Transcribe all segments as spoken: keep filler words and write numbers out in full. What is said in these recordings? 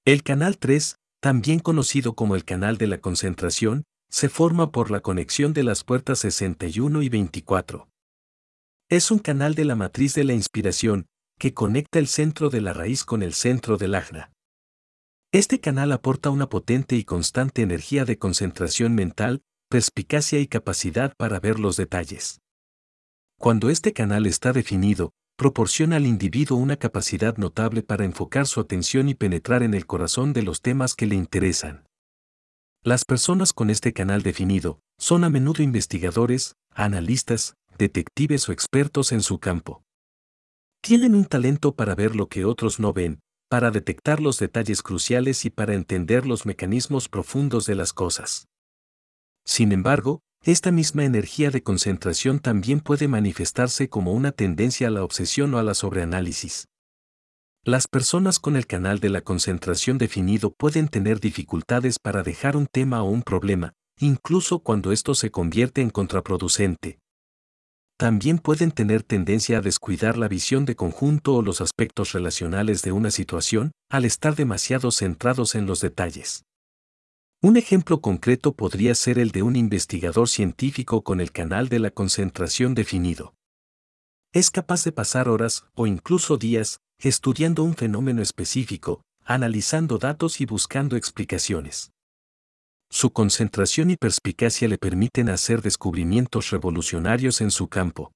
El canal tres, también conocido como el canal de la concentración, se forma por la conexión de las puertas sesenta y uno y veinticuatro. Es un canal de la matriz de la inspiración, que conecta el centro de la raíz con el centro del ajna. Este canal aporta una potente y constante energía de concentración mental, perspicacia y capacidad para ver los detalles. Cuando este canal está definido, proporciona al individuo una capacidad notable para enfocar su atención y penetrar en el corazón de los temas que le interesan. Las personas con este canal definido son a menudo investigadores, analistas, detectives o expertos en su campo. Tienen un talento para ver lo que otros no ven, para detectar los detalles cruciales y para entender los mecanismos profundos de las cosas. Sin embargo, esta misma energía de concentración también puede manifestarse como una tendencia a la obsesión o a la sobreanálisis. Las personas con el canal de la concentración definido pueden tener dificultades para dejar un tema o un problema, incluso cuando esto se convierte en contraproducente. También pueden tener tendencia a descuidar la visión de conjunto o los aspectos relacionales de una situación, al estar demasiado centrados en los detalles. Un ejemplo concreto podría ser el de un investigador científico con el canal de la concentración definido. Es capaz de pasar horas, o incluso días, estudiando un fenómeno específico, analizando datos y buscando explicaciones. Su concentración y perspicacia le permiten hacer descubrimientos revolucionarios en su campo.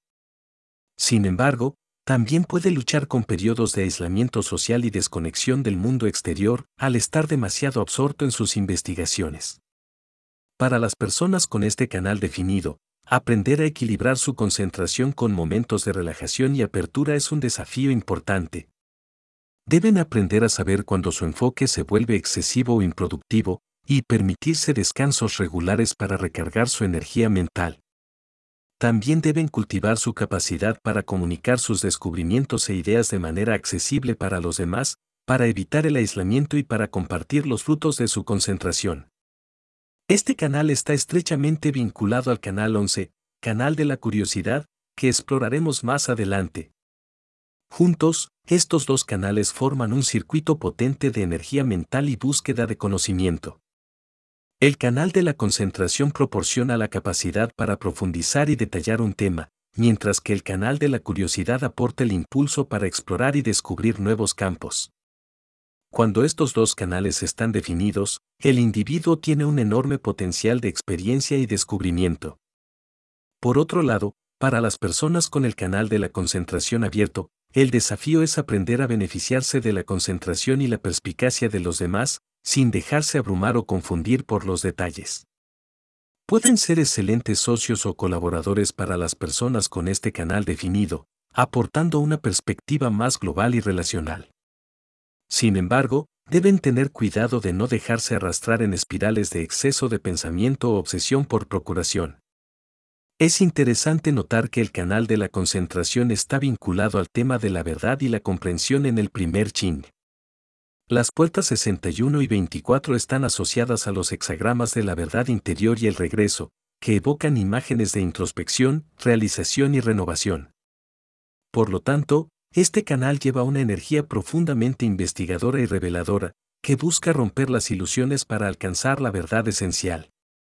Sin embargo, también puede luchar con periodos de aislamiento social y desconexión del mundo exterior al estar demasiado absorto en sus investigaciones. Para las personas con este canal definido, aprender a equilibrar su concentración con momentos de relajación y apertura es un desafío importante. Deben aprender a saber cuando su enfoque se vuelve excesivo o improductivo, y permitirse descansos regulares para recargar su energía mental. También deben cultivar su capacidad para comunicar sus descubrimientos e ideas de manera accesible para los demás, para evitar el aislamiento y para compartir los frutos de su concentración. Este canal está estrechamente vinculado al canal once, canal de la curiosidad, que exploraremos más adelante. Juntos, estos dos canales forman un circuito potente de energía mental y búsqueda de conocimiento. El canal de la concentración proporciona la capacidad para profundizar y detallar un tema, mientras que el canal de la curiosidad aporta el impulso para explorar y descubrir nuevos campos. Cuando estos dos canales están definidos, el individuo tiene un enorme potencial de experiencia y descubrimiento. Por otro lado, para las personas con el canal de la concentración abierto, el desafío es aprender a beneficiarse de la concentración y la perspicacia de los demás, sin dejarse abrumar o confundir por los detalles. Pueden ser excelentes socios o colaboradores para las personas con este canal definido, aportando una perspectiva más global y relacional. Sin embargo, deben tener cuidado de no dejarse arrastrar en espirales de exceso de pensamiento o obsesión por procuración. Es interesante notar que el canal de la concentración está vinculado al tema de la verdad y la comprensión en el primer Ching. Las puertas sesenta y uno y veinticuatro están asociadas a los hexagramas de la verdad interior y el regreso, que evocan imágenes de introspección, realización y renovación. Por lo tanto, este canal lleva una energía profundamente investigadora y reveladora, que busca romper las ilusiones para alcanzar la verdad esencial.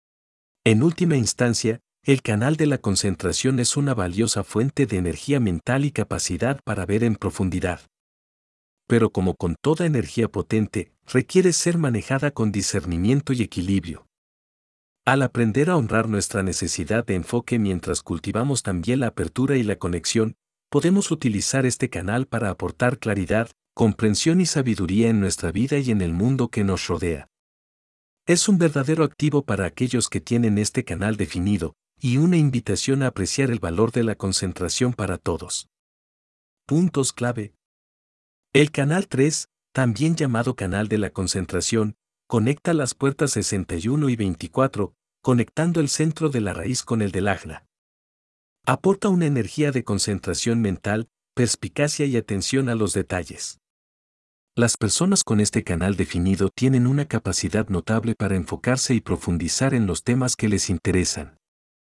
En última instancia, el canal de la concentración es una valiosa fuente de energía mental y capacidad para ver en profundidad. Pero como con toda energía potente, requiere ser manejada con discernimiento y equilibrio. Al aprender a honrar nuestra necesidad de enfoque mientras cultivamos también la apertura y la conexión, podemos utilizar este canal para aportar claridad, comprensión y sabiduría en nuestra vida y en el mundo que nos rodea. Es un verdadero activo para aquellos que tienen este canal definido, y una invitación a apreciar el valor de la concentración para todos. Puntos clave. El canal tres, también llamado canal de la concentración, conecta las puertas sesenta y uno y veinticuatro, conectando el centro de la raíz con el del ajna. Aporta una energía de concentración mental, perspicacia y atención a los detalles. Las personas con este canal definido tienen una capacidad notable para enfocarse y profundizar en los temas que les interesan.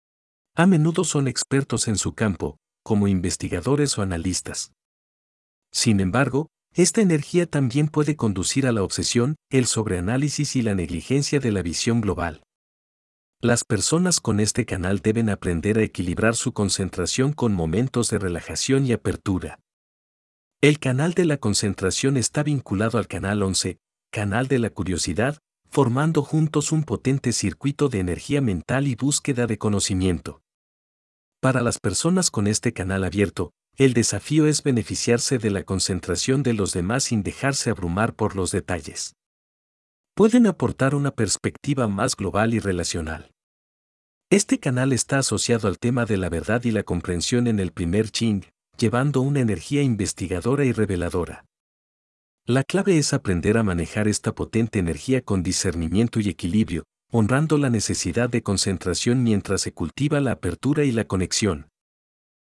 A menudo son expertos en su campo, como investigadores o analistas. Sin embargo, Esta energía también puede conducir a la obsesión, el sobreanálisis y la negligencia de la visión global. Las personas con este canal deben aprender a equilibrar su concentración con momentos de relajación y apertura. El canal de la concentración está vinculado al canal once, canal de la curiosidad, formando juntos un potente circuito de energía mental y búsqueda de conocimiento. Para las personas con este canal abierto, el desafío es beneficiarse de la concentración de los demás sin dejarse abrumar por los detalles. Pueden aportar una perspectiva más global y relacional. Este canal está asociado al tema de la verdad y la comprensión en el primer Ching, llevando una energía investigadora y reveladora. La clave es aprender a manejar esta potente energía con discernimiento y equilibrio, honrando la necesidad de concentración mientras se cultiva la apertura y la conexión.